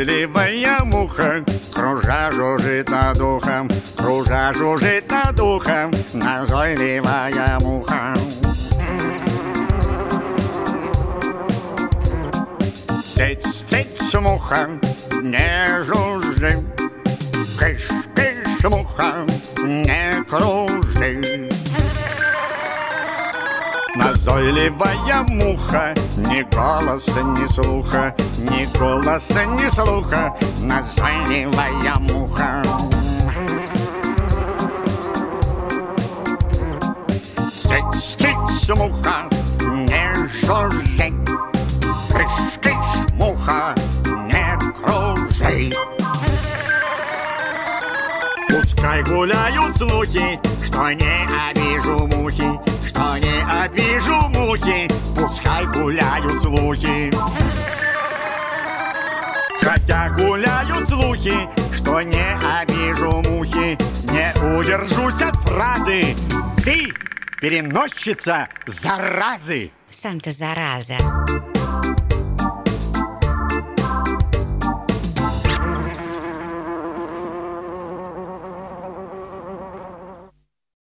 Назойливая муха, кружа жужжит над ухом, кружа жужжит над ухом, назойливая муха. Цыть, цыть, муха, не жужжи, кыш, кыш, муха, не кружи. Назойливая муха, ни голоса, ни слуха, ни голоса, ни слуха, назойливая муха. Цыть, цыть, муха, не жужжи, кыш, кыш, муха, не кружи. Пускай гуляют слухи, что не обижу мухи, что не обижу мухи, пускай гуляют слухи. Хотя гуляют слухи, что не обижу мухи, не удержусь от фразы: ты переносчица заразы. Сам-то зараза.